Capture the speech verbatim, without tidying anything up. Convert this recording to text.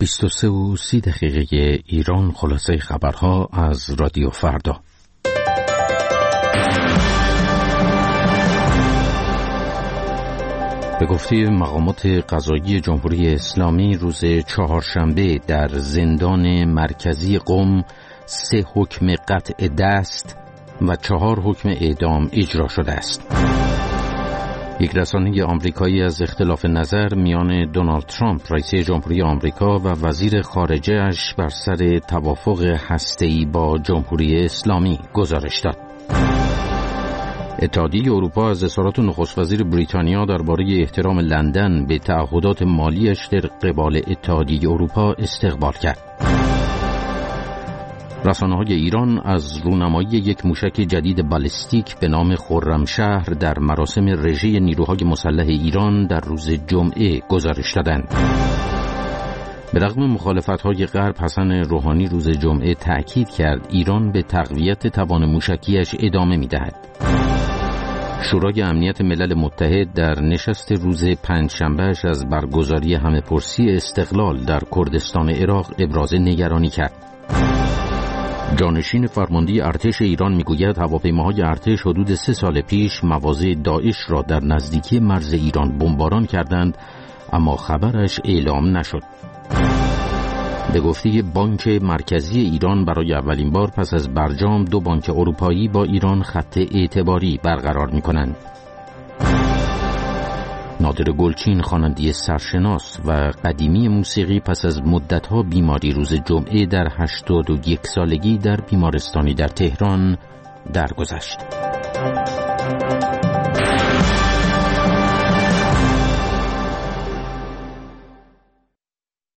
بیست و سه و سی دقیقه ایران، خلاصه خبرها از رادیو فردا. به گفته مقامات قضایی جمهوری اسلامی روز چهارشنبه در زندان مرکزی قم سه حکم قطع دست و چهار حکم اعدام اجرا شده است. یک رسانه آمریکایی از اختلاف نظر میان دونالد ترامپ رئیس جمهوری آمریکا و وزیر خارجه اش بر سر توافق هسته‌ای با جمهوری اسلامی گزارش داد. اتحادیه اروپا از اظهارات نخست وزیر بریتانیا درباره احترام لندن به تعهدات مالیش در قبال اتحادیه اروپا استقبال کرد. رسانه‌های ایران از رونمایی یک موشک جدید بالستیک به نام خرمشهر در مراسم رژه نیروهای مسلح ایران در روز جمعه گزارش دادند. به رغم مخالفت‌های غرب، حسن روحانی روز جمعه تأکید کرد ایران به تقویت توان موشکیش ادامه می‌دهد. شورای امنیت ملل متحد در نشست روز پنجشنبهش از برگزاری همه‌پرسی استقلال در کردستان عراق ابراز نگرانی کرد. جانشین فرمانده ارتش ایران میگوید هواپیماهای ارتش حدود سه سال پیش مواضع داعش را در نزدیکی مرز ایران بمباران کردند، اما خبرش اعلام نشد. به گفته بانک مرکزی ایران برای اولین بار پس از برجام دو بانک اروپایی با ایران خط اعتباری برقرار می‌کنند. نادر گلچین، خواننده سرشناس و قدیمی موسیقی، پس از مدت‌ها بیماری روز جمعه در هشتاد و یک سالگی در بیمارستانی در تهران درگذشت.